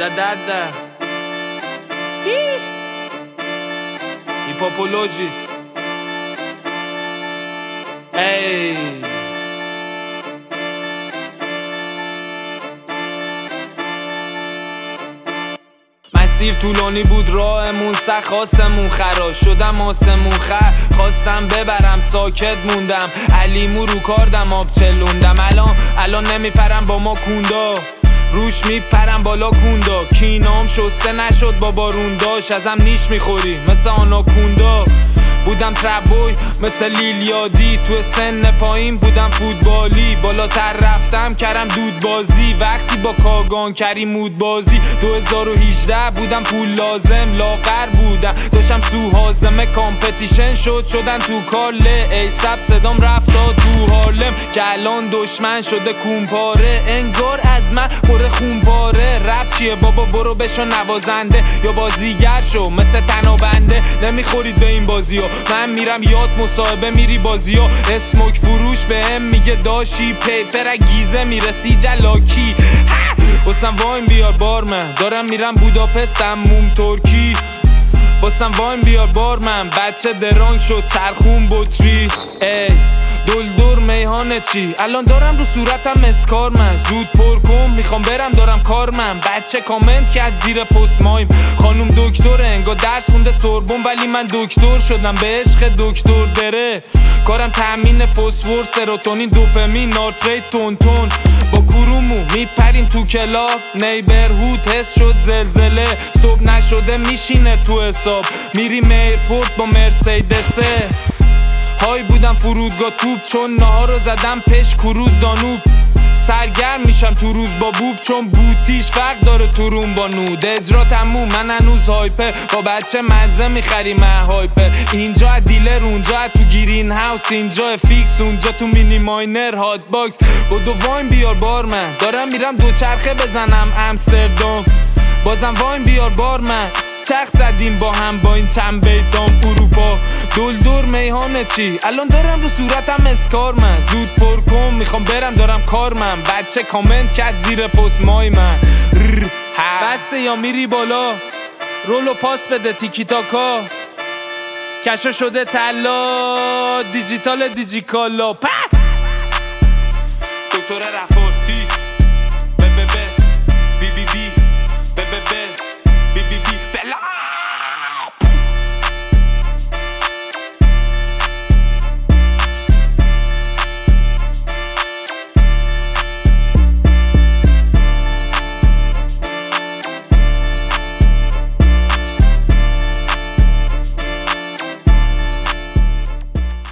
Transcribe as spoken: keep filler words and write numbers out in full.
da da da Hippopologis. Ey مسیر طولانی بود راهمون سخت خواستمون خراش شدم آسمون خر خواستم ببرم ساکت موندم علیمو رو کاردم آب چلوندم الان الان نمیپرم با ما کوندا روش میپرم بالا کوندا کینام شسته نشد با بارون داشت ازم نیش میخوری مثل آناکوندا بودم تربوی مثل لیلیادی تو سن پایین بودم فوتبالی بالاتر رفتم کردم دود بازی وقتی با کاگان کری مود بازی دو هزار و هجده بودم پول لازم لاغر بودم داشتم سوهازمه کامپتیشن شد شدن تو کاله ای سب صدام رفتا تو هارلم که الان دشمن شده کونپاره انگار از من پر خونپاره رپ چیه بابا برو بشو نوازنده یا بازیگر شو مثل تنابنده نمیخورید به این بازی ها من میرم یاد مصاحبه میری بازی ها اسموک فروش به هم میگه داشی پیپر گیزه میرسی جلاکی باسم وایم بیار بارمن دارم میرم بوداپست موم ترکی باسم وایم بیار بارمن بچه درانگ شد چرخون بطری ای دلدور میهانه چی الان دارم رو صورتم اسکار من زود پر کن میخوام برم دارم کار من بچه کامنت کرد زیر پست مایم خانوم دکتره انگار درس خونده سوربن ولی من دکتر شدم به عشق دکتر دره کارم تامین فسفر سروتونین دوپامین ناتریت تون تون با کرومو میپریم تو کلاب نیبرهود حس شد زلزله صبح نشده میشینه تو حساب میریم ایرپورت با مرسیدسه های بودم فرودگاه توپ چون نهار رو زدم پش کروز دانوب سرگرم میشم تو روز با بوب چون بوتیش فرق داره تو روم با نود اجرا تموم من هنوز هایپر با بچه مزه میخریم من هایپر اینجا دیلر اونجا تو گیرین هاوس اینجا فیکس اونجا تو مینی ماینر هات باکس بدو واین بیار بارمن دارم میرم دو چرخه بزنم امستردام بازم واین بیار بارمن چرخ زدیم با هم با این چند بیتام اروپا دلدور میهانه چی الان دارم رو صورتم اسکار من زود پر کن میخوام برم دارم کار من بچه کامنت کرد زیر پست مای من بسه یا میری بالا رولو پاس بده تیکی تاکا کشا شده تلا دیجیتال دیجیکالا دکتر رفارتی به به به بی بی بی به به به بی بی بی بلا